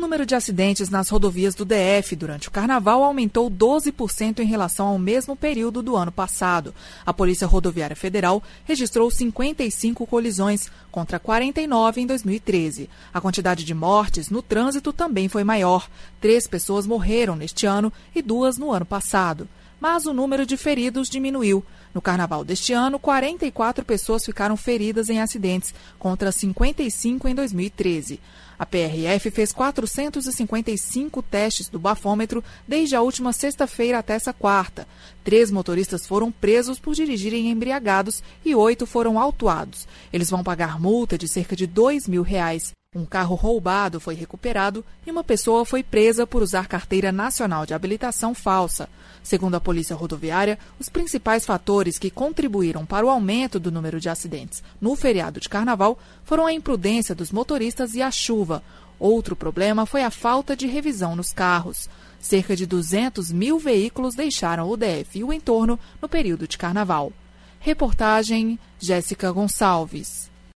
número de acidentes nas rodovias do DF durante o Carnaval aumentou 12% em relação ao mesmo período do ano passado. A Polícia Rodoviária Federal registrou 55 colisões, contra 49 em 2013. A quantidade de mortes no trânsito também foi maior. 3 pessoas morreram neste ano e 2 no ano passado. Mas o número de feridos diminuiu. No Carnaval deste ano, 44 pessoas ficaram feridas em acidentes, contra 55 em 2013. A PRF fez 455 testes do bafômetro desde a última sexta-feira até essa quarta. 3 motoristas foram presos por dirigirem embriagados e 8 foram autuados. Eles vão pagar multa de cerca de R$2.000. Um carro roubado foi recuperado e uma pessoa foi presa por usar carteira nacional de habilitação falsa. Segundo a Polícia Rodoviária, os principais fatores que contribuíram para o aumento do número de acidentes no feriado de Carnaval foram a imprudência dos motoristas e a chuva. Outro problema foi a falta de revisão nos carros. Cerca de 200 mil veículos deixaram o DF e o entorno no período de Carnaval. Reportagem Jéssica Gonçalves.